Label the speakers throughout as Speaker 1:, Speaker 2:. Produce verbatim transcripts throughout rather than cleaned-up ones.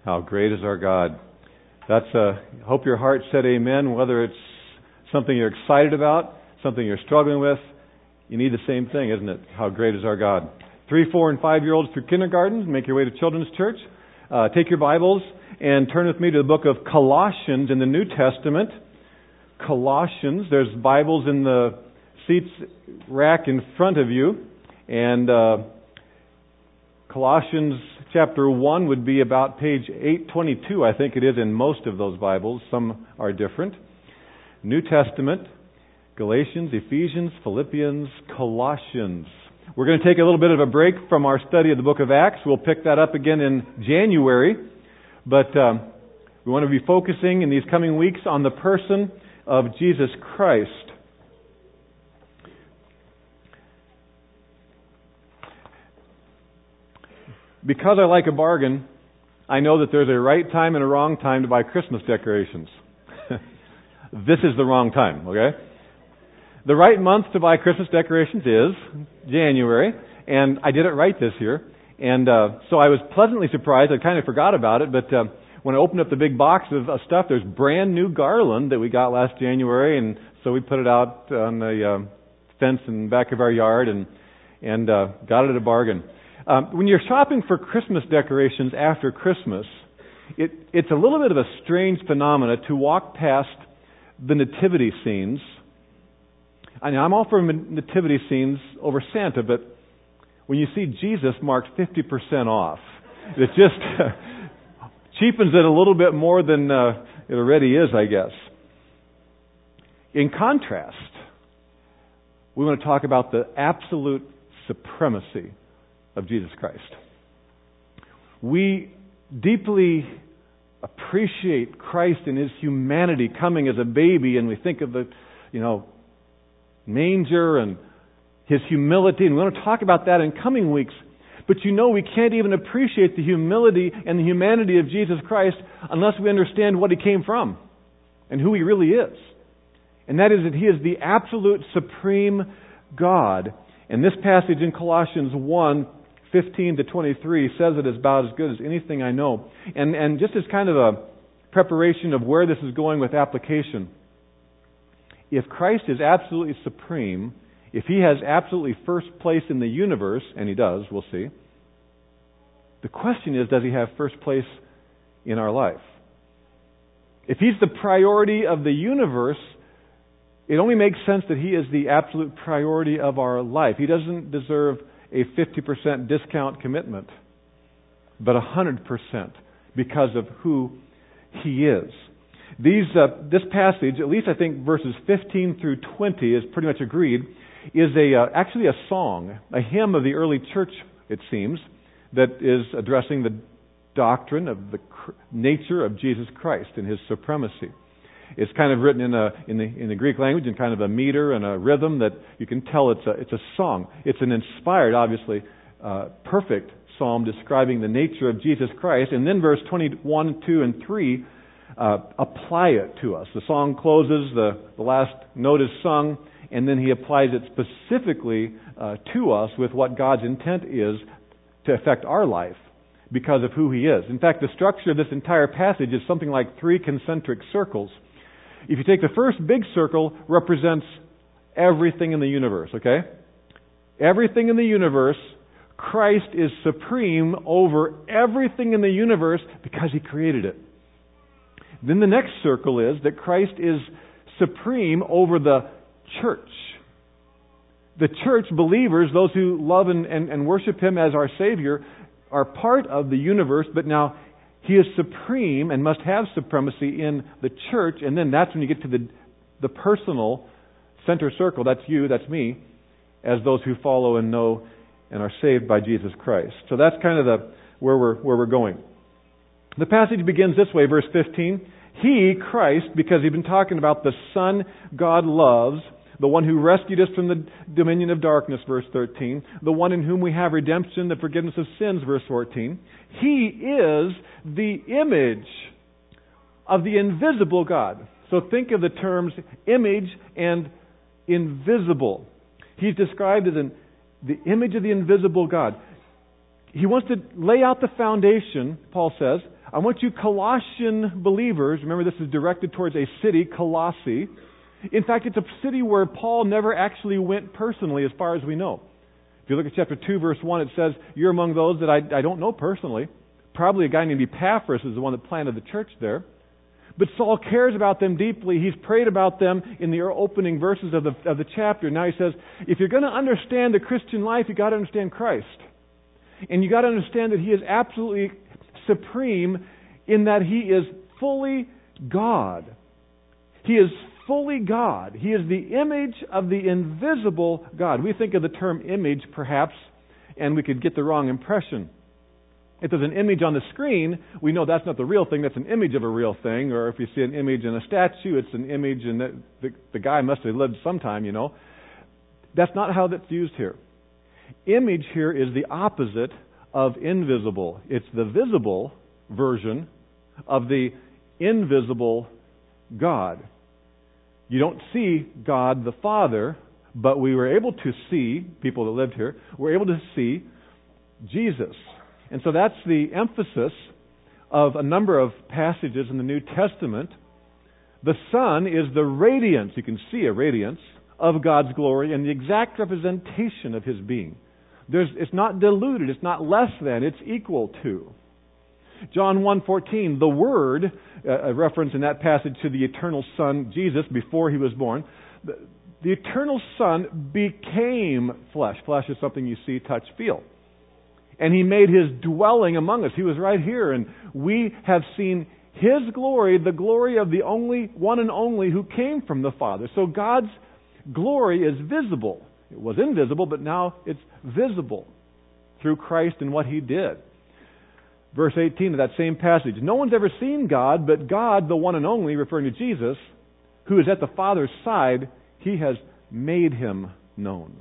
Speaker 1: How great is our God. That's uh hope your heart said amen, whether it's something you're excited about, something you're struggling with. You need the same thing, isn't it? How great is our God. Three, four, and five-year-olds through kindergarten, make your way to Children's Church. Uh, take your Bibles and turn with me to the book of Colossians in the New Testament. Colossians. There's Bibles in the seats rack in front of you. And uh, Colossians chapter one would be about page eight twenty-two, I think it is, in most of those Bibles. Some are different. New Testament, Galatians, Ephesians, Philippians, Colossians. We're going to take a little bit of a break from our study of the book of Acts. We'll pick that up again in January. But um, we want to be focusing in these coming weeks on the person of Jesus Christ. Because I like a bargain, I know that there's a right time and a wrong time to buy Christmas decorations. This is the wrong time, okay? The right month to buy Christmas decorations is January, and I did it right this year. And uh, so I was pleasantly surprised. I kind of forgot about it, but uh, when I opened up the big box of uh, stuff, there's brand new garland that we got last January, and so we put it out on the uh, fence in the back of our yard and and uh, got it at a bargain. Um, when you're shopping for Christmas decorations after Christmas, it, it's a little bit of a strange phenomena to walk past the nativity scenes. I mean, I'm all for nativity scenes over Santa, but when you see Jesus marked fifty percent off, it just cheapens it a little bit more than uh, it already is, I guess. In contrast, we want to talk about the absolute supremacy of Jesus Christ. We deeply appreciate Christ and His humanity coming as a baby, and we think of the, you know, manger and His humility, and we want to talk about that in coming weeks. But you know, we can't even appreciate the humility and the humanity of Jesus Christ unless we understand what He came from and who He really is. And that is that He is the absolute supreme God. And this passage in Colossians one, fifteen to twenty-three says it is about as good as anything I know. And and just as kind of a preparation of where this is going with application, if Christ is absolutely supreme, if He has absolutely first place in the universe, and He does, we'll see, the question is, does He have first place in our life? If He's the priority of the universe, it only makes sense that He is the absolute priority of our life. He doesn't deserve a fifty percent discount commitment, but one hundred percent because of who He is. These, uh, this passage, at least I think verses fifteen through twenty is pretty much agreed, is a uh, actually a song, a hymn of the early church, it seems, that is addressing the doctrine of the cr- nature of Jesus Christ and His supremacy. It's kind of written in a in the in the Greek language in kind of a meter and a rhythm that you can tell it's a it's a song. It's an inspired, obviously, uh, perfect psalm describing the nature of Jesus Christ. And then verse twenty-one, two, and three uh, apply it to us. The song closes, the the last note is sung, and then he applies it specifically uh, to us with what God's intent is to affect our life because of who He is. In fact, the structure of this entire passage is something like three concentric circles. If you take the first big circle, represents everything in the universe, okay? Everything in the universe, Christ is supreme over everything in the universe because He created it. Then the next circle is that Christ is supreme over the church. The church, believers, those who love and, and, and worship Him as our Savior, are part of the universe, but now He is supreme and must have supremacy in the church, and then that's when you get to the the personal center circle. That's you, that's me, as those who follow and know and are saved by Jesus Christ. So that's kind of the where we're where we're going. The passage begins this way, verse fifteen. He, Christ, because he's been talking about the Son God loves, the one who rescued us from the dominion of darkness, verse thirteen, the one in whom we have redemption, the forgiveness of sins, verse fourteen. He is the image of the invisible God. So think of the terms image and invisible. He's described as an, the image of the invisible God. He wants to lay out the foundation, Paul says, I want you Colossian believers, remember this is directed towards a city, Colossae. In fact, it's a city where Paul never actually went personally as far as we know. If you look at chapter two, verse one, it says, you're among those that I, I don't know personally. Probably a guy named Epaphras is the one that planted the church there. But Saul cares about them deeply. He's prayed about them in the opening verses of the, of the chapter. Now he says, if you're going to understand the Christian life, you've got to understand Christ. And you've got to understand that He is absolutely supreme in that He is fully God. He is fully God. He is the image of the invisible God. We think of the term image, perhaps, and we could get the wrong impression. If there's an image on the screen, we know that's not the real thing. That's an image of a real thing. Or if you see an image in a statue, it's an image and the, the, the guy must have lived sometime, you know. That's not how that's used here. Image here is the opposite of invisible. It's the visible version of the invisible God. You don't see God the Father, but we were able to see, people that lived here, were able to see Jesus. And so that's the emphasis of a number of passages in the New Testament. The Son is the radiance, you can see a radiance, of God's glory and the exact representation of His being. There's, it's not diluted, it's not less than, it's equal to. John one fourteen, the Word, a reference in that passage to the eternal Son, Jesus, before He was born. The, the eternal Son became flesh. Flesh is something you see, touch, feel. And He made His dwelling among us. He was right here. And we have seen His glory, the glory of the only, one and only who came from the Father. So God's glory is visible. It was invisible, but now it's visible through Christ and what He did. Verse eighteen of that same passage. No one's ever seen God, but God, the one and only, referring to Jesus, who is at the Father's side, He has made Him known.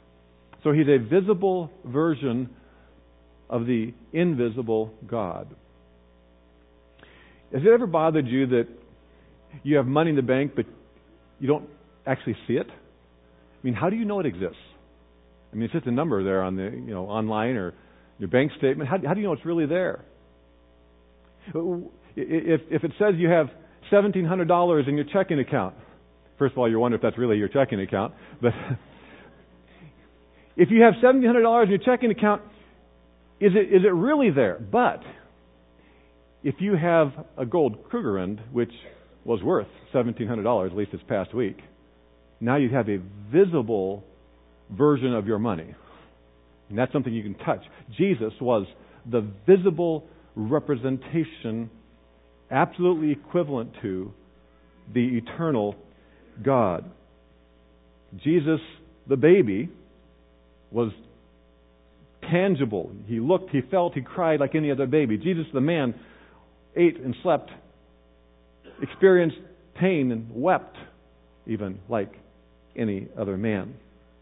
Speaker 1: So He's a visible version of the invisible God. Has it ever bothered you that you have money in the bank, but you don't actually see it? I mean, how do you know it exists? I mean, it's just a number there on the, you know, online or your bank statement. How, how do you know it's really there? If, if it says you have seventeen hundred dollars in your checking account, first of all, you wonder if that's really your checking account. But if you have seventeen hundred dollars in your checking account, Is it is it really there? But if you have a gold Krugerrand, which was worth seventeen hundred dollars, at least this past week, now you have a visible version of your money. And that's something you can touch. Jesus was the visible representation, absolutely equivalent to the eternal God. Jesus, the baby, was tangible. He looked, he felt, he cried like any other baby. Jesus, the man, ate and slept, experienced pain and wept even like any other man.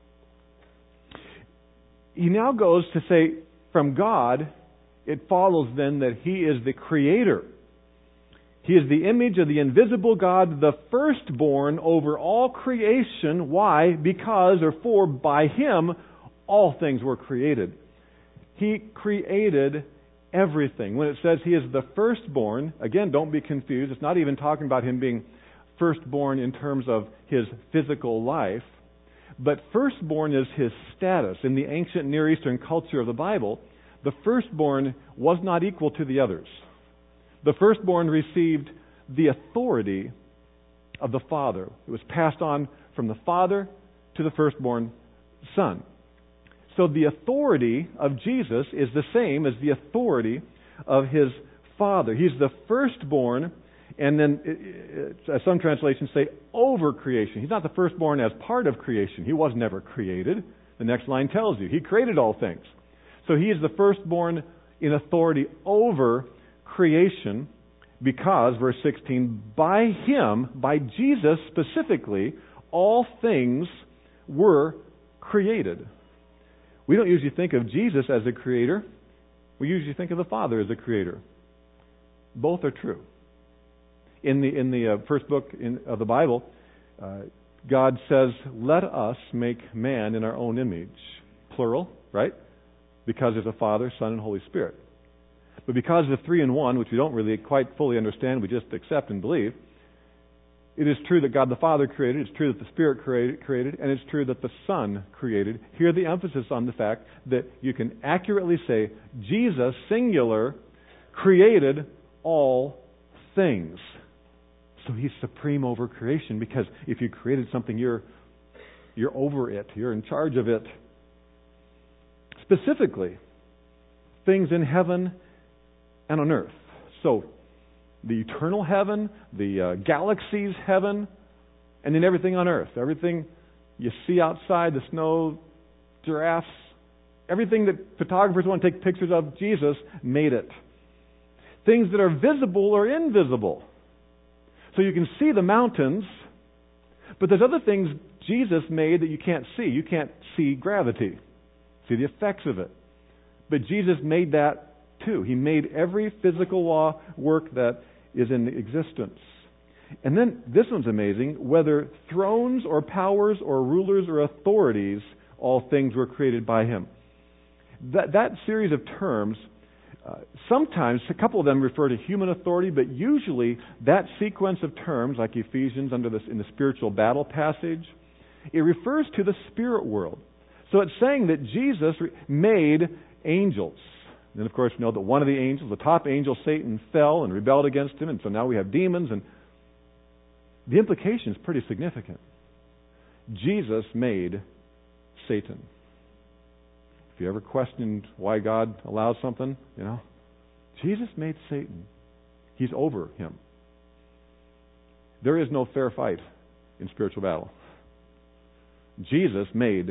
Speaker 1: He now goes to say, from God, it follows then that He is the Creator. He is the image of the invisible God, the firstborn over all creation. Why? Because, or for, by Him, all things were created. He created everything. When it says He is the firstborn, again, don't be confused. It's not even talking about Him being firstborn in terms of His physical life. But firstborn is His status. In the ancient Near Eastern culture of the Bible, the firstborn was not equal to the others. The firstborn received the authority of the Father. It was passed on from the Father to the firstborn Son. So the authority of Jesus is the same as the authority of His Father. He's the firstborn, and then it, it, some translations say over creation. He's not the firstborn as part of creation. He was never created. The next line tells you He created all things. So He is the firstborn in authority over creation because, verse sixteen, by Him, by Jesus specifically, all things were created. We don't usually think of Jesus as a creator. We usually think of the Father as a creator. Both are true. In the in the uh, first book in, of the Bible, uh, God says, "Let us make man in our own image," plural, right? Because there's a Father, Son, and Holy Spirit. But because of the three in one, which we don't really quite fully understand, we just accept and believe, it is true that God the Father created, it's true that the Spirit created, created, and it's true that the Son created. Here the emphasis on the fact that you can accurately say, Jesus, singular, created all things. So He's supreme over creation, because if you created something, you're, you're over it. You're in charge of it. Specifically, things in heaven and on earth. So, the eternal heaven, the uh, galaxies heaven, and then everything on earth. Everything you see outside, the snow, giraffes, everything that photographers want to take pictures of, Jesus made it. Things that are visible or invisible. So you can see the mountains, but there's other things Jesus made that you can't see. You can't see gravity, see the effects of it. But Jesus made that too. He made every physical law work that is in existence. And then, this one's amazing, whether thrones or powers or rulers or authorities, all things were created by Him. That, that series of terms, uh, sometimes a couple of them refer to human authority, but usually that sequence of terms, like Ephesians under this in the spiritual battle passage, it refers to the spirit world. So it's saying that Jesus made angels. And of course, we know that one of the angels, the top angel, Satan, fell and rebelled against Him, and so now we have demons, and the implication is pretty significant. Jesus made Satan. If you ever questioned why God allows something, you know, Jesus made Satan. He's over him. There is no fair fight in spiritual battle. Jesus made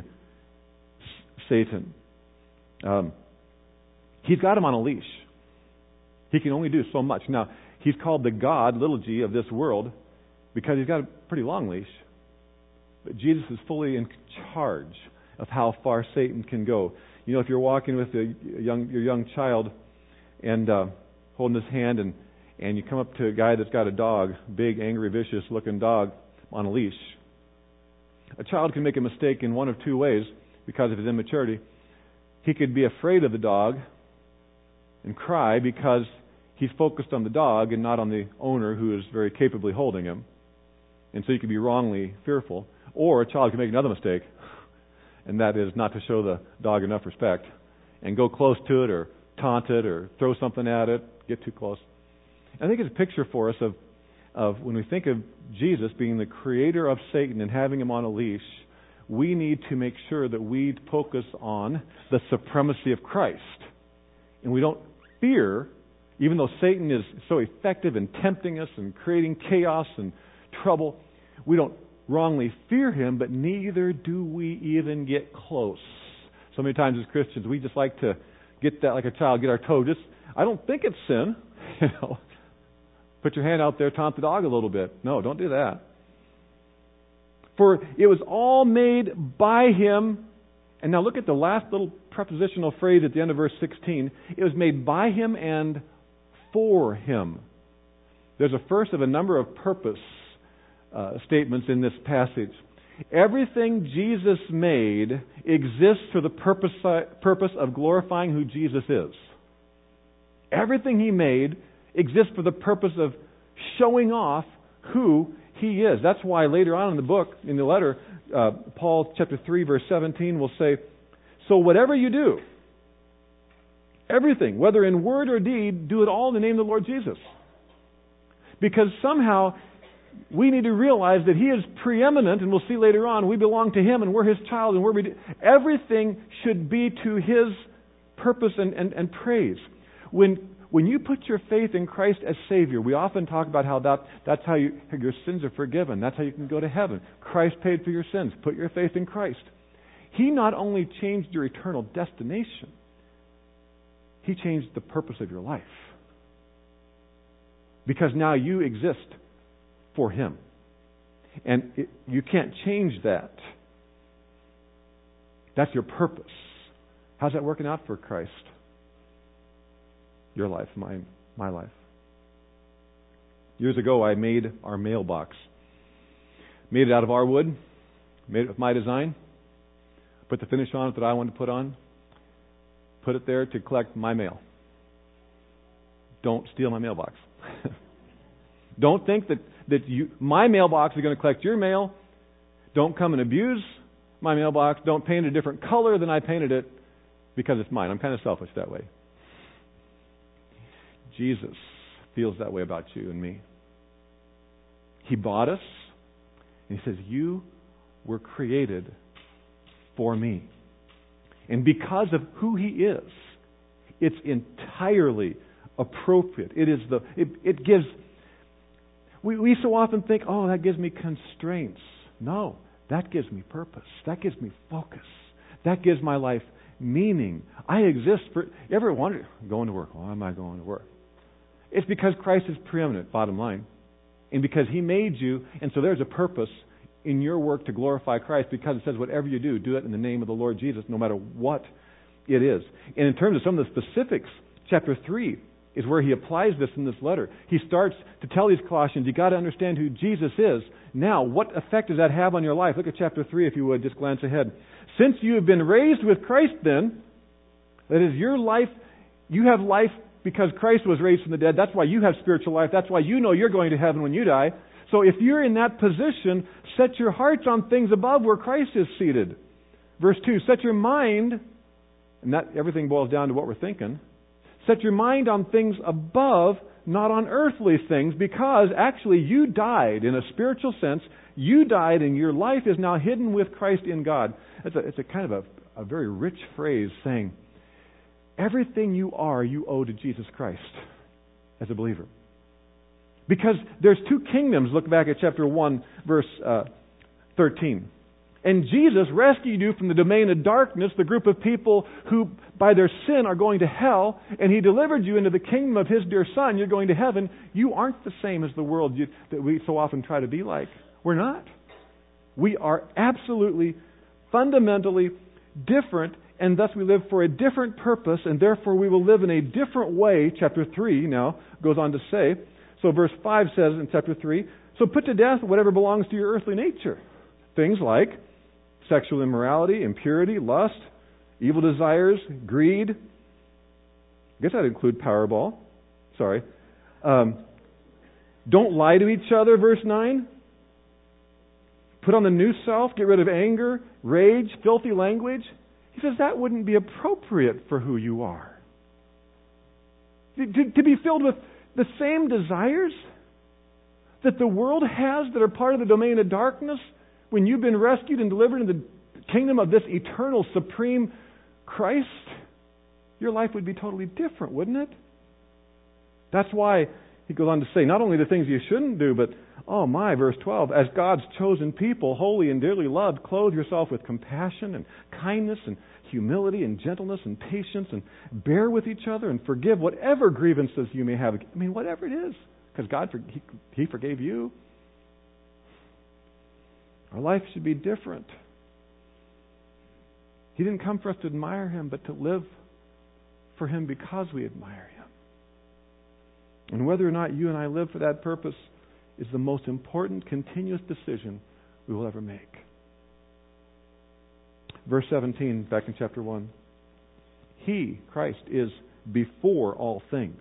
Speaker 1: Satan. Um, he's got him on a leash. He can only do so much. Now, he's called the God, little g, of this world because he's got a pretty long leash. But Jesus is fully in charge of how far Satan can go. You know, if you're walking with a young, your young child and uh, holding his hand, and, and you come up to a guy that's got a dog, big, angry, vicious-looking dog on a leash, a child can make a mistake in one of two ways because of his immaturity. He could be afraid of the dog and cry because he's focused on the dog and not on the owner who is very capably holding him. And so he could be wrongly fearful. Or a child can make another mistake, and that is not to show the dog enough respect and go close to it or taunt it or throw something at it, get too close. I think it's a picture for us of, of when we think of Jesus being the creator of Satan and having him on a leash, we need to make sure that we focus on the supremacy of Christ. And we don't fear, even though Satan is so effective in tempting us and creating chaos and trouble, we don't wrongly fear him, but neither do we even get close. So many times as Christians, we just like to get that like a child, get our toe. Just, I don't think it's sin. You know, put your hand out there, taunt the dog a little bit. No, don't do that. For it was all made by him. And now look at the last little prepositional phrase at the end of verse sixteen. It was made by him and for him. There's a first of a number of purpose uh, statements in this passage. Everything Jesus made exists for the purpose, purpose of glorifying who Jesus is. Everything he made exists for the purpose of showing off who he is. That's why later on in the book, in the letter, uh, Paul chapter three verse seventeen will say, so whatever you do, everything, whether in word or deed, do it all in the name of the Lord Jesus. Because somehow we need to realize that he is preeminent, and we'll see later on, we belong to him and we're his child, and we're everything should be to his purpose and, and, and praise. When When you put your faith in Christ as Savior, we often talk about how that, that's how you, your sins are forgiven. That's how you can go to heaven. Christ paid for your sins. Put your faith in Christ. He not only changed your eternal destination, he changed the purpose of your life. Because now you exist for him. And it, you can't change that. That's your purpose. How's that working out for Christ? Your life, my, my life. Years ago, I made our mailbox. Made it out of our wood. Made it with my design. Put the finish on it that I wanted to put on. Put it there to collect my mail. don't steal my mailbox. Don't think that, that you, my mailbox is going to collect your mail. Don't come and abuse my mailbox. Don't paint it a different color than I painted it because it's mine. I'm kind of selfish that way. Jesus feels that way about you and me. He bought us, and He says, you were created for me. And because of who He is, it's entirely appropriate. It is the it, it gives we, we so often think, oh, that gives me constraints. No, that gives me purpose. That gives me focus. That gives my life meaning. I exist for you ever wonder going to work, why am I going to work? It's because Christ is preeminent, bottom line. And because He made you, and so there's a purpose in your work to glorify Christ, because it says whatever you do, do it in the name of the Lord Jesus, no matter what it is. And in terms of some of the specifics, chapter three is where he applies this in this letter. He starts to tell these Colossians, you got to understand who Jesus is. Now, what effect does that have on your life? Look at chapter three, if you would, just glance ahead. Since you have been raised with Christ then, that is your life, you have life because Christ was raised from the dead. That's why you have spiritual life. That's why you know you're going to heaven when you die. So if you're in that position, set your hearts on things above where Christ is seated. Verse two, set your mind, and that everything boils down to what we're thinking, set your mind on things above, not on earthly things, because actually you died in a spiritual sense. You died and your life is now hidden with Christ in God. It's a, it's a kind of a, a very rich phrase saying, everything you are, you owe to Jesus Christ as a believer. Because there's two kingdoms. Look back at chapter one, verse uh, thirteen. And Jesus rescued you from the domain of darkness, the group of people who by their sin are going to hell, and He delivered you into the kingdom of His dear Son. You're going to heaven. You aren't the same as the world you, that we so often try to be like. We're not. We are absolutely, fundamentally different, and thus we live for a different purpose, and therefore we will live in a different way. Chapter three now goes on to say, so verse five says in chapter three, so put to death whatever belongs to your earthly nature. Things like sexual immorality, impurity, lust, evil desires, greed. I guess that'd include Powerball. Sorry. Um, don't lie to each other, verse nine. Put on the new self, get rid of anger, rage, filthy language. He says that wouldn't be appropriate for who you are. To, to, to be filled with the same desires that the world has that are part of the domain of darkness, when you've been rescued and delivered in the kingdom of this eternal, supreme Christ, your life would be totally different, wouldn't it? That's why he goes on to say, not only the things you shouldn't do, but, oh my, verse twelve, as God's chosen people, holy and dearly loved, clothe yourself with compassion and kindness and humility and gentleness and patience, and bear with each other and forgive whatever grievances you may have. I mean, whatever it is, because God, he, he forgave you. Our life should be different. He didn't come for us to admire Him, but to live for Him because we admire Him. And whether or not you and I live for that purpose is the most important continuous decision we will ever make. Verse seventeen, back in chapter one. He, Christ, is before all things.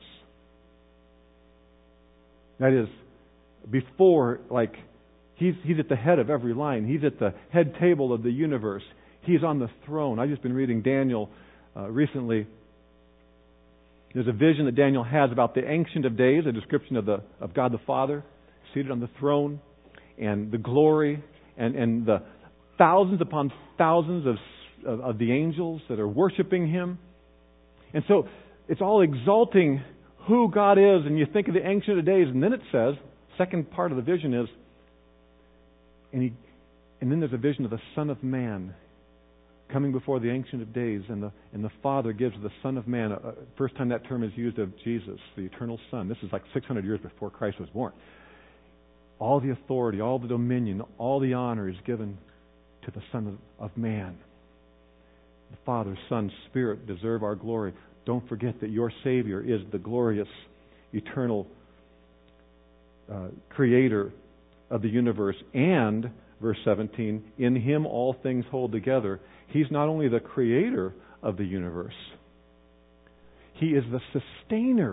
Speaker 1: That is, before, like, He's, he's at the head of every line. He's at the head table of the universe. He's on the throne. I've just been reading Daniel uh, recently. There's a vision that Daniel has about the Ancient of Days, a description of the of God the Father seated on the throne, and the glory, and, and the thousands upon thousands of, of, of the angels that are worshiping Him. And so it's all exalting who God is, and you think of the Ancient of Days, and then it says, second part of the vision is, And, he, and then there's a vision of the Son of Man coming before the Ancient of Days, and the and the Father gives the Son of Man, uh, first time that term is used of Jesus, the eternal Son. This is like six hundred years before Christ was born. All the authority, all the dominion, all the honor is given to the Son of, of Man. The Father, Son, Spirit deserve our glory. Don't forget that your Savior is the glorious, eternal uh, Creator of the universe, and, verse seventeen, in Him all things hold together. He's not only the creator of the universe, He is the sustainer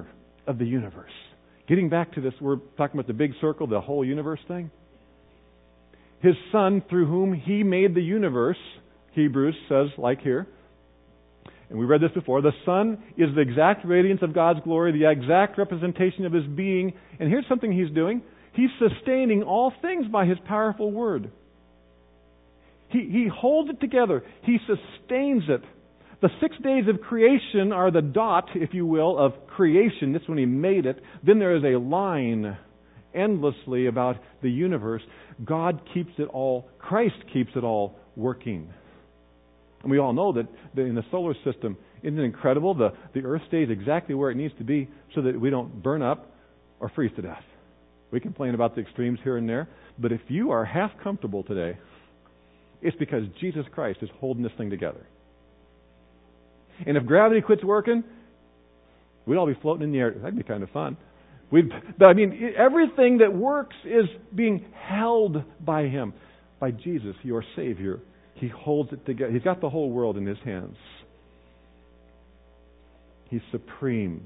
Speaker 1: of the universe. Getting back to this, we're talking about the big circle, the whole universe thing. His Son, through whom He made the universe, Hebrews says, like here, and we read this before, the Son is the exact radiance of God's glory, the exact representation of His being. And here's something He's doing. He's sustaining all things by His powerful word. He, he holds it together. He sustains it. The six days of creation are the dot, if you will, of creation. That's when He made it. Then there is a line endlessly about the universe. God keeps it all, Christ keeps it all working. And we all know that in the solar system, isn't it incredible? The, the Earth stays exactly where it needs to be so that we don't burn up or freeze to death. We complain about the extremes here and there, but if you are half comfortable today, it's because Jesus Christ is holding this thing together. And if gravity quits working, we'd all be floating in the air. That'd be kind of fun. We'd, but I mean, everything that works is being held by Him, by Jesus, your Savior. He holds it together. He's got the whole world in His hands. He's supreme.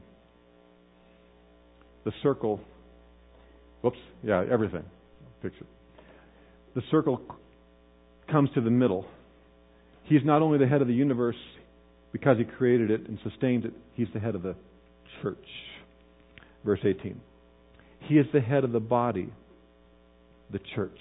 Speaker 1: The circle, whoops, yeah, everything. Picture. The circle comes to the middle. He's not only the head of the universe because He created it and sustains it, He's the head of the church. Verse eighteen. He is the head of the body, the church.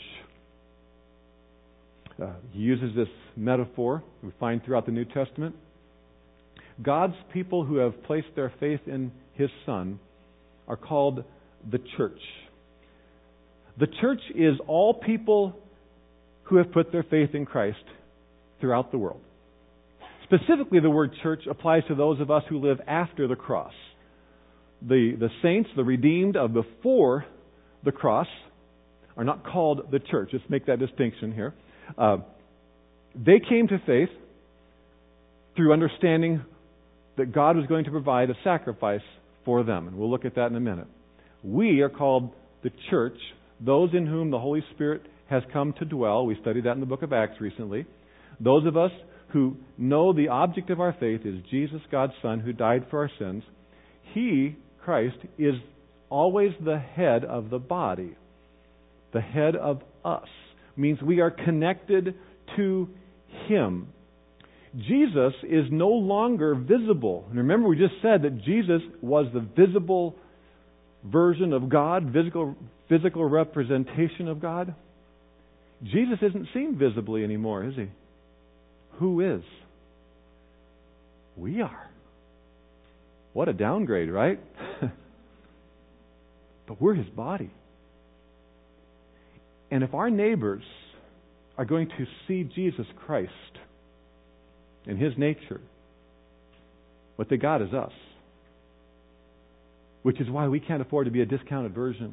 Speaker 1: Uh, he uses this metaphor we find throughout the New Testament. God's people who have placed their faith in His Son are called the church. The church is all people who have put their faith in Christ throughout the world. Specifically, the word church applies to those of us who live after the cross. The, the saints, the redeemed of before the cross, are not called the church. Let's make that distinction here. Uh, they came to faith through understanding that God was going to provide a sacrifice for them. And we'll look at that in a minute. We are called the church, those in whom the Holy Spirit has come to dwell. We studied that in the book of Acts recently. Those of us who know the object of our faith is Jesus, God's Son, who died for our sins. He, Christ, is always the head of the body. The head of us. Means we are connected to Him. Jesus is no longer visible. And remember, we just said that Jesus was the visible version of God, physical, physical representation of God. Jesus isn't seen visibly anymore, is He? Who is? We are. What a downgrade, right? But we're His body. And if our neighbors are going to see Jesus Christ in His nature, what they got is us. Which is why we can't afford to be a discounted version.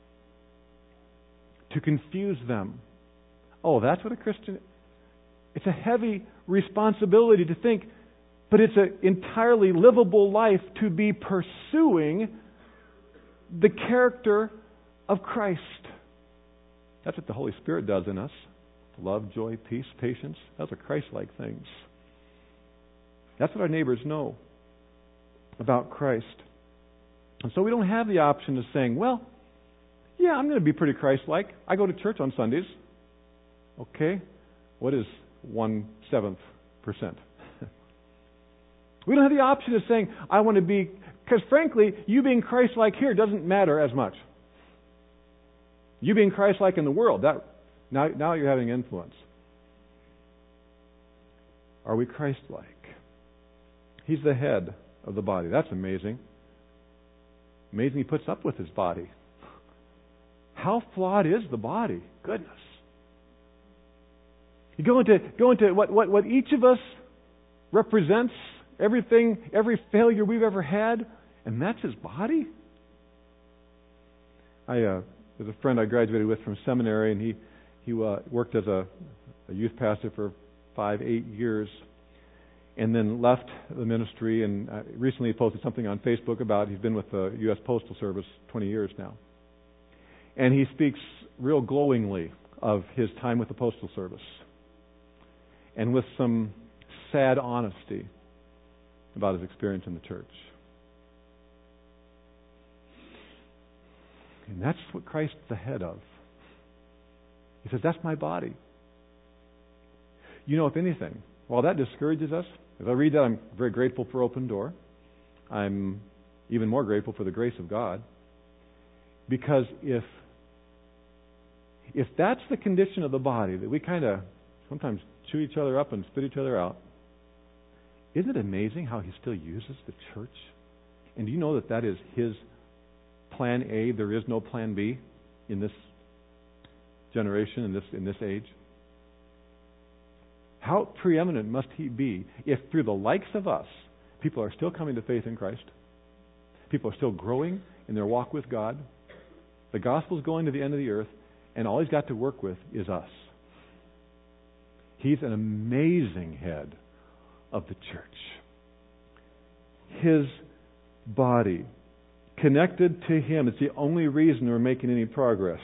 Speaker 1: To confuse them. Oh, that's what a Christian is. It's a heavy responsibility to think, but it's an entirely livable life to be pursuing the character of Christ. That's what the Holy Spirit does in us. Love, joy, peace, patience. Those are Christ-like things. That's what our neighbors know about Christ. And so we don't have the option of saying, well, yeah, I'm going to be pretty Christ-like. I go to church on Sundays. Okay. What is one-seventh percent? We don't have the option of saying, I want to be, because frankly, you being Christ-like here doesn't matter as much. You being Christ-like in the world, that now, now you're having influence. Are we Christ-like? He's the head of the body. That's amazing. Amazing He puts up with His body. How flawed is the body? Goodness. You go into go into what, what, what each of us represents, everything, every failure we've ever had, and that's His body? I uh, there's a friend I graduated with from seminary, and he he uh, worked as a, a youth pastor for five, eight years, and then left the ministry. And uh, recently, he posted something on Facebook about he's been with the U S Postal Service twenty years now, and he speaks real glowingly of his time with the Postal Service, and with some sad honesty about his experience in the church. And that's what Christ's the head of. He says, that's my body. You know, if anything, while that discourages us, as I read that, I'm very grateful for Open Door. I'm even more grateful for the grace of God. Because if if that's the condition of the body, that we kind of sometimes chew each other up and spit each other out, isn't it amazing how He still uses the church? And do you know that that is His plan A? There is no plan B in this generation, in this in this age. How preeminent must He be if through the likes of us, people are still coming to faith in Christ, people are still growing in their walk with God, the gospel's going to the end of the earth, and all He's got to work with is us. He's an amazing head of the church. His body, connected to Him, it's the only reason we're making any progress.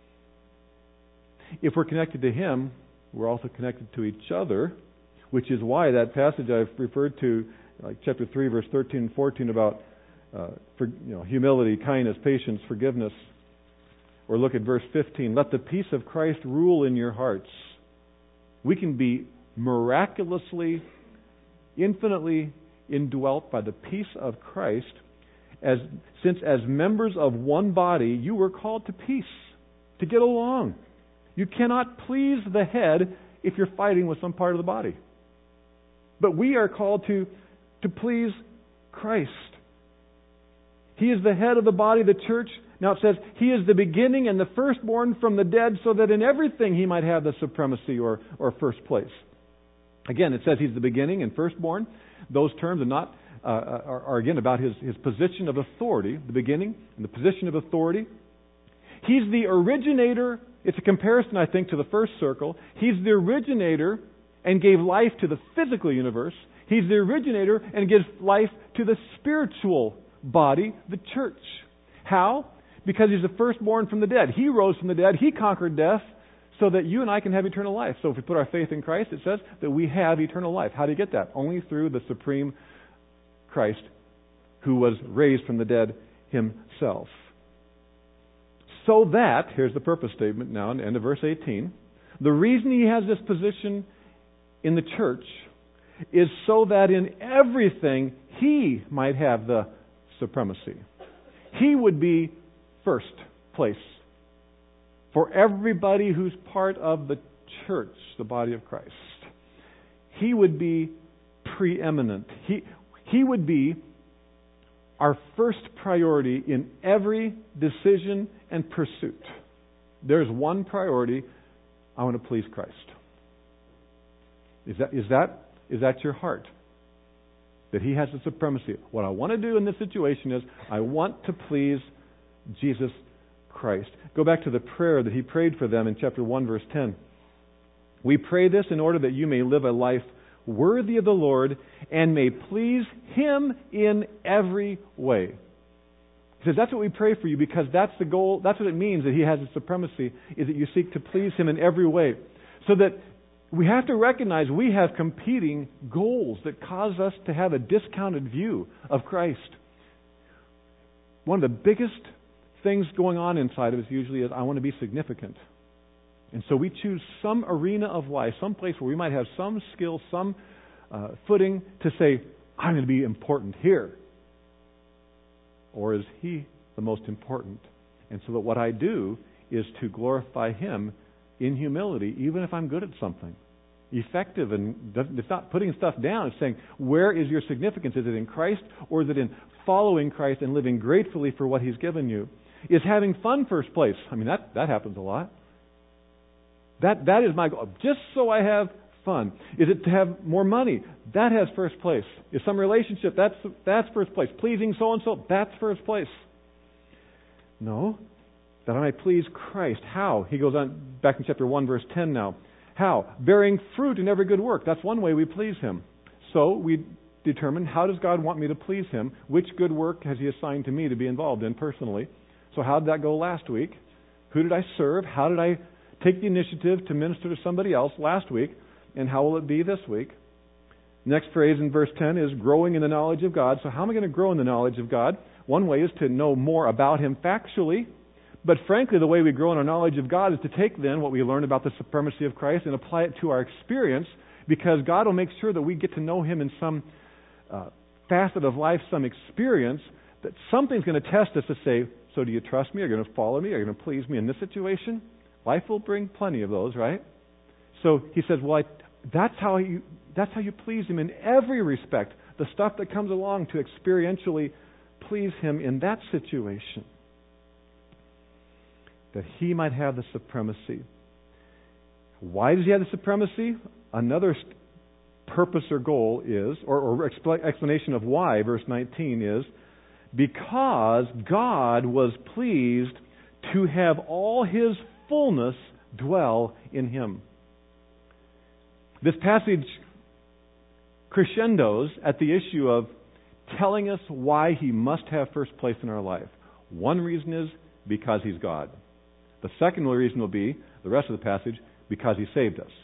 Speaker 1: If we're connected to Him, we're also connected to each other, which is why that passage I've referred to, like chapter three, verse thirteen and fourteen, about uh, for, you know, humility, kindness, patience, forgiveness. Or look at verse fifteen. Let the peace of Christ rule in your hearts. We can be miraculously, infinitely indwelt by the peace of Christ, as since as members of one body you were called to peace, to get along. You cannot please the head if you're fighting with some part of the body. But we are called to, to please Christ. He is the head of the body, the church. Now it says, He is the beginning and the firstborn from the dead, so that in everything He might have the supremacy or, or first place. Again, it says He's the beginning and firstborn. Those terms are not uh, are, are again about his, his position of authority, the beginning and the position of authority. He's the originator. It's a comparison, I think, to the first circle. He's the originator and gave life to the physical universe. He's the originator and gives life to the spiritual body, the church. How? Because He's the firstborn from the dead. He rose from the dead. He conquered death so that you and I can have eternal life. So if we put our faith in Christ, it says that we have eternal life. How do you get that? Only through the supreme Christ who was raised from the dead Himself. So that, here's the purpose statement now, in the end of verse eighteen, the reason He has this position in the church is so that in everything He might have the supremacy. He would be first place for everybody who's part of the church, the body of Christ. He would be preeminent. He, he would be our first priority in every decision and pursuit. There's one priority: I want to please Christ. Is that is that is that your heart? That He has the supremacy. What I want to do in this situation is I want to please Jesus Christ. Go back to the prayer that He prayed for them in chapter one, verse ten. We pray this in order that you may live a life worthy of the Lord and may please Him in every way. He says that's what we pray for you, because that's the goal. That's what it means that He has the supremacy, is that you seek to please Him in every way. So that we have to recognize we have competing goals that cause us to have a discounted view of Christ. One of the biggest things going on inside of us usually is, I want to be significant. And so we choose some arena of life, some place where we might have some skill, some uh, footing to say, I'm going to be important here. Or is He the most important? And so that what I do is to glorify Him in humility, even if I'm good at something. Effective, and it's not putting stuff down. It's saying, where is your significance? Is it in Christ, or is it in following Christ and living gratefully for what He's given you? Is having fun first place? I mean, that, that happens a lot. That that is my goal, just so I have fun. Is it to have more money? That has first place. Is some relationship? That's that's first place. Pleasing so and so? That's first place. No, that I might please Christ. How? He goes on back in chapter one, verse ten now. How? Bearing fruit in every good work. That's one way we please Him. So we determine, how does God want me to please Him? Which good work has He assigned to me to be involved in personally? So how did that go last week? Who did I serve? How did I take the initiative to minister to somebody else last week? And how will it be this week? Next phrase in verse ten is growing in the knowledge of God. So how am I going to grow in the knowledge of God? One way is to know more about Him factually, But frankly, the way we grow in our knowledge of God is to take then what we learn about the supremacy of Christ and apply it to our experience, because God will make sure that we get to know Him in some uh, facet of life, some experience, that something's going to test us to say, so do you trust me? Are you going to follow me? Are you going to please me in this situation? Life will bring plenty of those, right? So He says, well, I, that's how you that's how you please Him in every respect. The stuff that comes along to experientially please Him in that situation. That He might have the supremacy. Why does He have the supremacy? Another st- purpose or goal is, or, or expl- explanation of why, verse nineteen is, because God was pleased to have all His fullness dwell in Him. This passage crescendos at the issue of telling us why He must have first place in our life. One reason is because He's God. The second reason will be, the rest of the passage, because He saved us.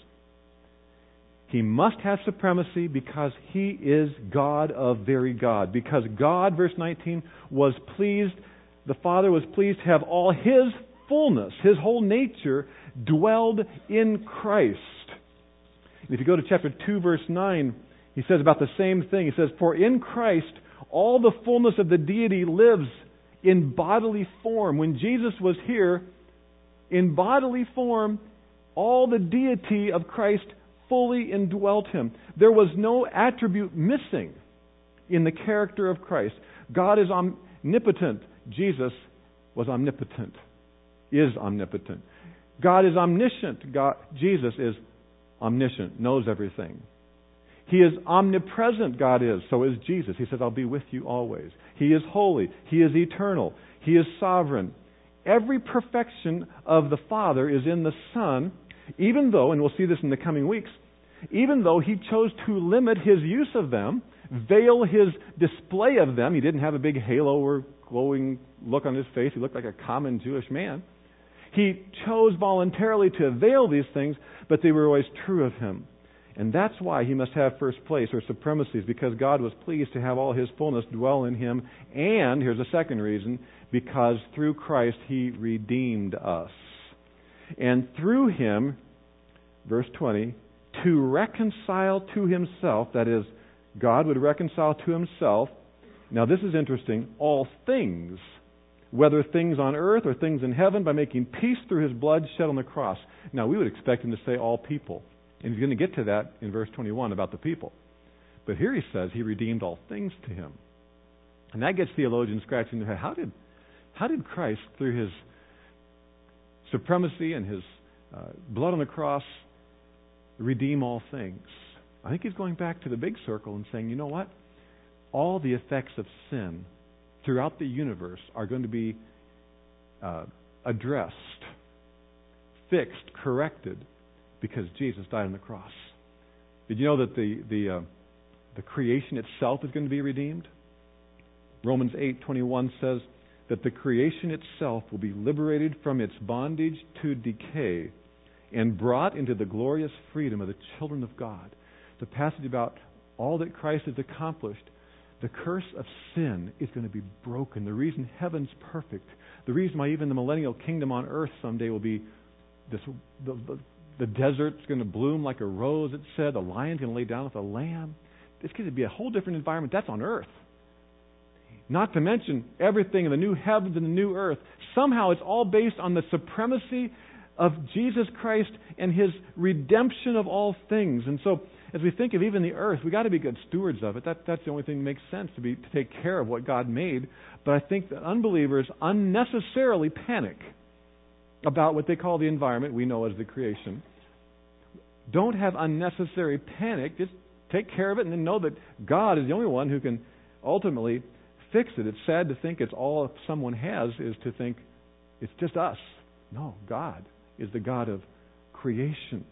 Speaker 1: He must have supremacy because He is God of very God. Because God, verse nineteen, was pleased, the Father was pleased to have all His fullness, His whole nature, dwelled in Christ. And if you go to chapter two, verse nine, He says about the same thing. He says, for in Christ all the fullness of the deity lives in bodily form. When Jesus was here, in bodily form, all the deity of Christ fully indwelt Him. There was no attribute missing in the character of Christ. God is omnipotent. Jesus was omnipotent, is omnipotent. God is omniscient. God, Jesus is omniscient, knows everything. He is omnipresent, God is. So is Jesus. He says, I'll be with you always. He is holy. He is eternal. He is sovereign. Every perfection of the Father is in the Son, even though, and we'll see this in the coming weeks, even though He chose to limit His use of them, veil His display of them. He didn't have a big halo or glowing look on His face. He looked like a common Jewish man. He chose voluntarily to veil these things, but they were always true of Him. And that's why He must have first place or supremacies, because God was pleased to have all His fullness dwell in Him. And, here's a second reason, because through Christ He redeemed us. And through Him, verse twenty, to reconcile to Himself, that is, God would reconcile to Himself, now this is interesting, all things, whether things on earth or things in heaven, by making peace through His blood shed on the cross. Now we would expect Him to say all people. And He's going to get to that in verse twenty-one about the people. But here He says He redeemed all things to Him. And that gets theologians scratching their head. How did, how did Christ, through His supremacy and His uh, blood on the cross, redeem all things? I think He's going back to the big circle and saying, you know what? All the effects of sin throughout the universe are going to be uh, addressed, fixed, corrected, because Jesus died on the cross. Did you know that the the uh, the creation itself is going to be redeemed? Romans eight twenty-one says that the creation itself will be liberated from its bondage to decay and brought into the glorious freedom of the children of God. The passage about all that Christ has accomplished, the curse of sin is going to be broken. The reason heaven's perfect, the reason why even the millennial kingdom on earth someday will be this, the, the, the desert's going to bloom like a rose, it said. The lion's going to lay down with a lamb. It's going to be a whole different environment. That's on earth. Not to mention everything in the new heavens and the new earth. Somehow it's all based on the supremacy of Jesus Christ and His redemption of all things. And so, as we think of even the earth, we've got to be good stewards of it. That, that's the only thing that makes sense, to be to take care of what God made. But I think that unbelievers unnecessarily panic about what they call the environment we know as the creation. Don't have unnecessary panic. Just take care of it and then know that God is the only one who can ultimately fix it. It's sad to think it's all someone has is to think it's just us. No, God is the God of creation.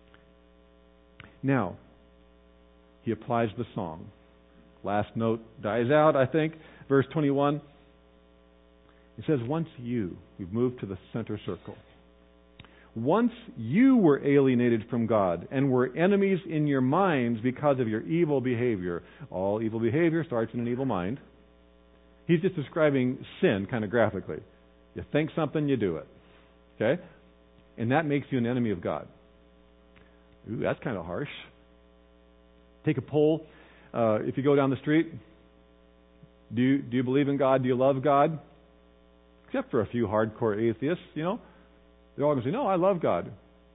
Speaker 1: Now, He applies the song. Last note dies out, I think. Verse twenty-one. It says, once you, we've moved to the center circle. Once you were alienated from God and were enemies in your minds because of your evil behavior. All evil behavior starts in an evil mind. He's just describing sin kind of graphically. You think something, you do it. Okay? And that makes you an enemy of God. Ooh, that's kind of harsh. Take a poll. Uh, if you go down the street, do you, do you believe in God? Do you love God? Except for a few hardcore atheists, you know. They're all going to say, no, I love God.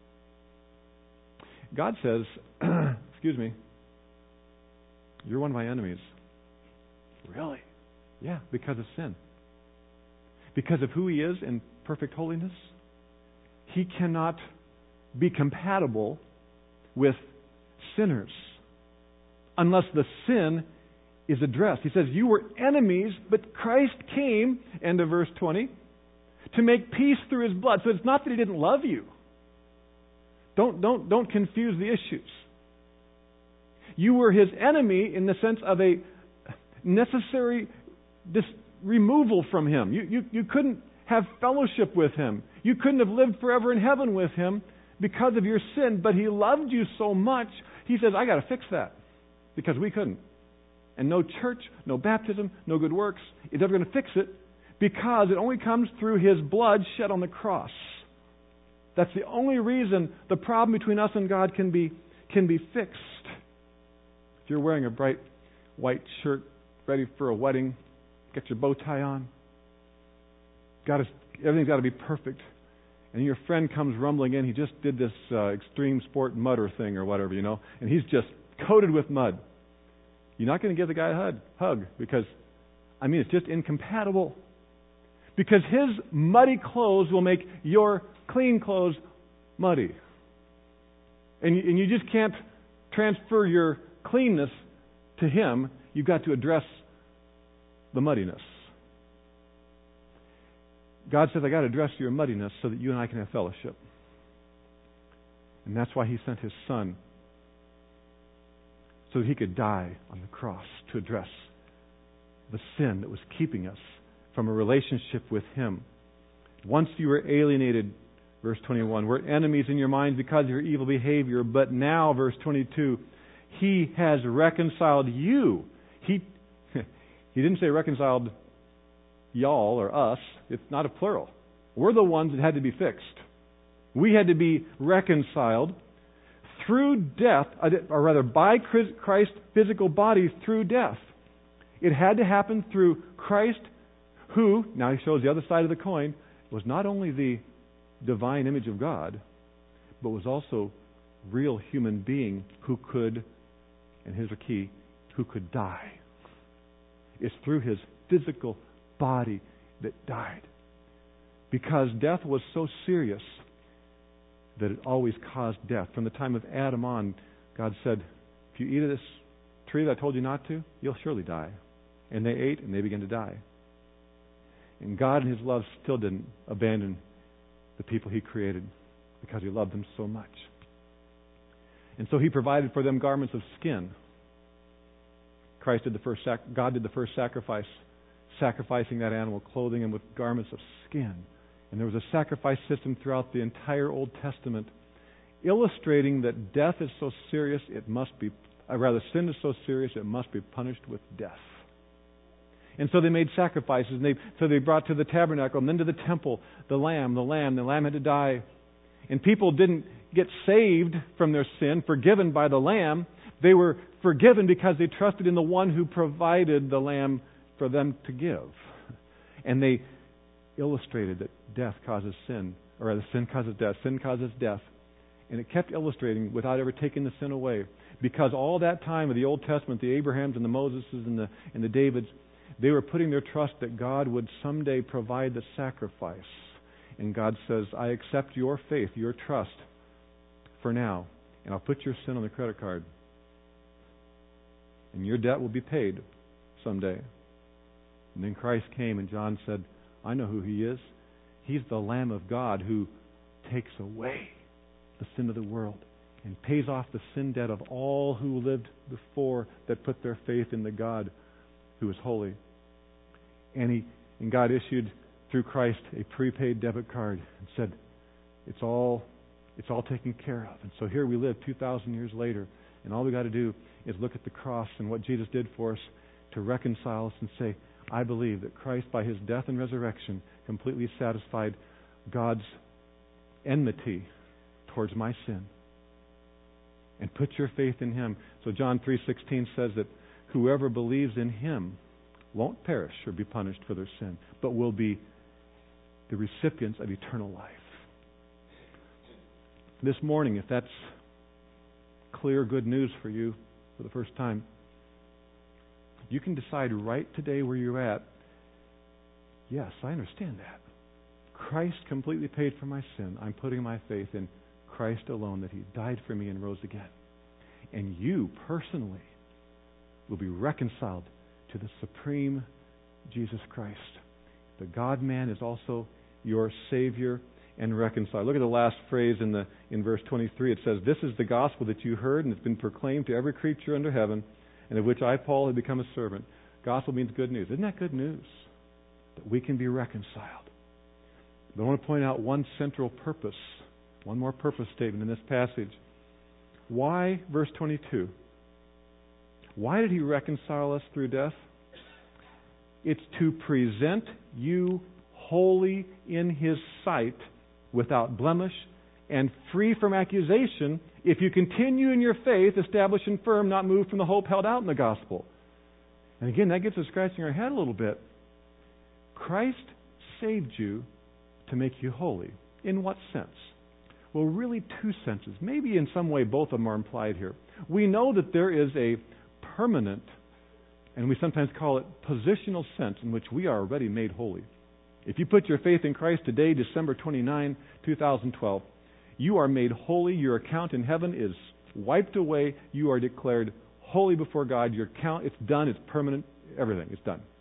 Speaker 1: God says, excuse me, you're one of my enemies. Really? Yeah, because of sin. Because of who He is in perfect holiness, He cannot be compatible with sinners unless the sin is addressed. He says, you were enemies, but Christ came, end of verse twenty, to make peace through His blood. So it's not that He didn't love you. Don't, don't, don't confuse the issues. You were His enemy in the sense of a necessary dis- removal from Him. You, you, you couldn't have fellowship with Him. You couldn't have lived forever in heaven with Him because of your sin, but He loved you so much, He says, I got to fix that, because we couldn't. And no church, no baptism, no good works is ever going to fix it, because it only comes through His blood shed on the cross. That's the only reason the problem between us and God can be can be fixed. If you're wearing a bright white shirt, ready for a wedding, get your bow tie on, got to, everything's got to be perfect. And your friend comes rumbling in. He just did this uh, extreme sport mudder thing or whatever, you know, and he's just coated with mud. You're not going to give the guy a hug, hug because, I mean, it's just incompatible. Because his muddy clothes will make your clean clothes muddy. And you, and you just can't transfer your cleanness to him. You've got to address the muddiness. God says, I got to address your muddiness so that you and I can have fellowship. And that's why He sent His Son, so that He could die on the cross to address the sin that was keeping us from a relationship with Him. Once you were alienated, verse twenty-one, we're enemies in your minds because of your evil behavior, but now, verse twenty-two, He has reconciled you. He, he didn't say reconciled y'all or us. It's not a plural. We're the ones that had to be fixed. We had to be reconciled through death, or rather by Christ's physical body through death. It had to happen through Christ, who, now He shows the other side of the coin, was not only the divine image of God, but was also real human being who could, and here's the key, who could die. It's through His physical body that died. Because death was so serious that it always caused death. From the time of Adam on, God said, if you eat of this tree that I told you not to, you'll surely die. And they ate and they began to die. And God in His love still didn't abandon the people He created because He loved them so much. And so He provided for them garments of skin. Christ did the first sac- God did the first sacrifice, sacrificing that animal, clothing him with garments of skin. And there was a sacrifice system throughout the entire Old Testament, illustrating that death is so serious it must be, or rather, sin is so serious it must be punished with death. And so they made sacrifices, and they, so they brought to the tabernacle and then to the temple the lamb, the lamb, the lamb had to die. And people didn't get saved from their sin, forgiven by the lamb. They were forgiven because they trusted in the one who provided the lamb for them to give. And they illustrated that death causes sin, or rather sin causes death, sin causes death. And it kept illustrating without ever taking the sin away. Because all that time of the Old Testament, the Abrahams and the Moseses and the, and the Davids, they were putting their trust that God would someday provide the sacrifice. And God says, I accept your faith, your trust for now, and I'll put your sin on the credit card. And your debt will be paid someday. And then Christ came and John said, I know who He is. He's the Lamb of God who takes away the sin of the world and pays off the sin debt of all who lived before that put their faith in the God who is holy. And he and God issued through Christ a prepaid debit card and said, it's all it's all taken care of. And so here we live two thousand years later, and all we got to do is look at the cross and what Jesus did for us to reconcile us and say, I believe that Christ, by His death and resurrection, completely satisfied God's enmity towards my sin. And put your faith in Him. So John three sixteen says that whoever believes in Him won't perish or be punished for their sin, but will be the recipients of eternal life. This morning, if that's clear, good news for you for the first time, you can decide right today where you're at, yes, I understand that. Christ completely paid for my sin. I'm putting my faith in Christ alone, that He died for me and rose again. And you personally will be reconciled to the supreme Jesus Christ. The God-man is also your Savior and reconciled. Look at the last phrase in the in verse twenty-three. It says, "This is the gospel that you heard and it's been proclaimed to every creature under heaven, and of which I, Paul, have become a servant." Gospel means good news. Isn't that good news? That we can be reconciled. But I want to point out one central purpose, one more purpose statement in this passage. Why, verse twenty-two? Why did He reconcile us through death? It's to present you holy in His sight, without blemish, and free from accusation, if you continue in your faith, established and firm, not moved from the hope held out in the gospel. And again, that gets us scratching our head a little bit. Christ saved you to make you holy. In what sense? Well, really two senses. Maybe in some way both of them are implied here. We know that there is a permanent, and we sometimes call it positional sense, in which we are already made holy. If you put your faith in Christ today, December twenty-ninth, twenty twelve, you are made holy. Your account in heaven is wiped away. You are declared holy before God. Your account, it's done. It's permanent. Everything is done.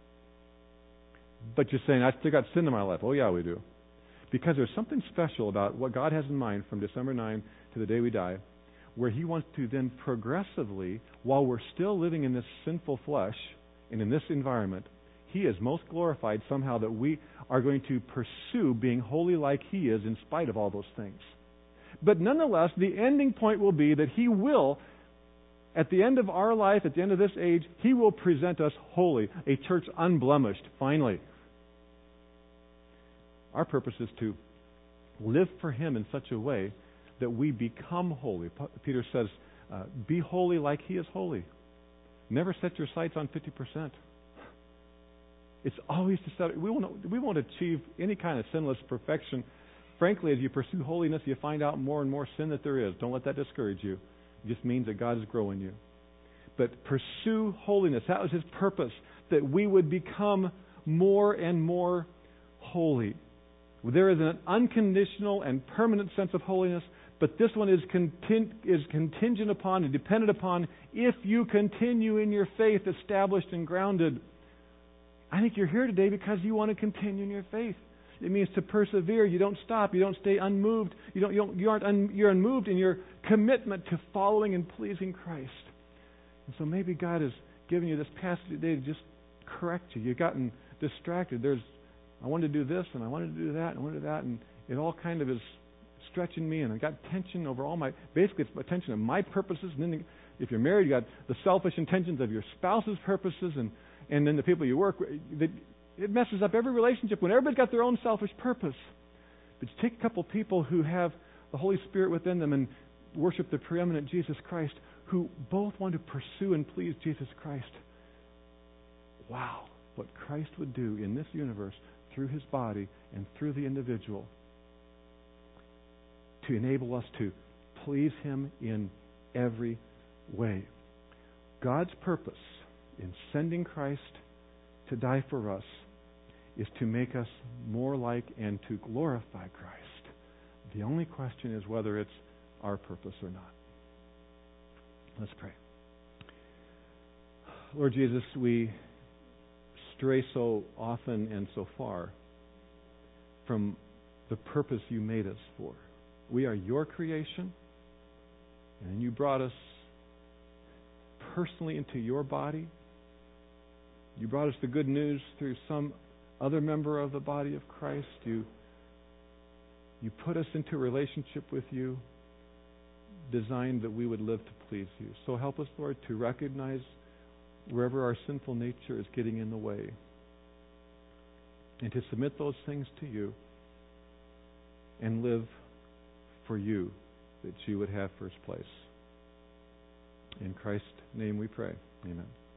Speaker 1: But you're saying, I still got sin in my life. Oh, yeah, we do. Because there's something special about what God has in mind from December ninth to the day we die, where He wants to then progressively, while we're still living in this sinful flesh and in this environment, He is most glorified somehow that we are going to pursue being holy like He is in spite of all those things. But nonetheless, the ending point will be that He will, at the end of our life, at the end of this age, He will present us holy, a church unblemished, finally. Our purpose is to live for Him in such a way that we become holy. Peter says, uh, be holy like He is holy. Never set your sights on fifty percent. It's always to set. We won't, we won't achieve any kind of sinless perfection. Frankly, as you pursue holiness, you find out more and more sin that there is. Don't let that discourage you. It just means that God is growing you. But pursue holiness. That was His purpose, that we would become more and more holy. There is an unconditional and permanent sense of holiness, but this one is conting- is contingent upon and dependent upon if you continue in your faith, established and grounded. I think you're here today because you want to continue in your faith. It means to persevere. You don't stop. You don't stay unmoved. You don't. You, don't, you aren't. Un, you're unmoved in your commitment to following and pleasing Christ. And so maybe God is giving you this passage today to just correct you. You've gotten distracted. There's, I wanted to do this and I wanted to do that and I wanted to do that, and it all kind of is stretching me, and I got tension over all my. Basically, it's attention of my purposes, and then if you're married, you got the selfish intentions of your spouse's purposes, and. And then the people you work with, it messes up every relationship when everybody's got their own selfish purpose. But you take a couple people who have the Holy Spirit within them and worship the preeminent Jesus Christ, who both want to pursue and please Jesus Christ. Wow, what Christ would do in this universe through His body and through the individual to enable us to please Him in every way. God's purpose in sending Christ to die for us is to make us more like and to glorify Christ. The only question is whether it's our purpose or not. Let's pray. Lord Jesus, we stray so often and so far from the purpose You made us for. We are Your creation, and You brought us personally into Your body. You brought us the good news through some other member of the body of Christ. You, you put us into a relationship with You, designed that we would live to please You. So help us, Lord, to recognize wherever our sinful nature is getting in the way. and to submit those things to you and live for you, that you would have first place. In Christ's name we pray. Amen.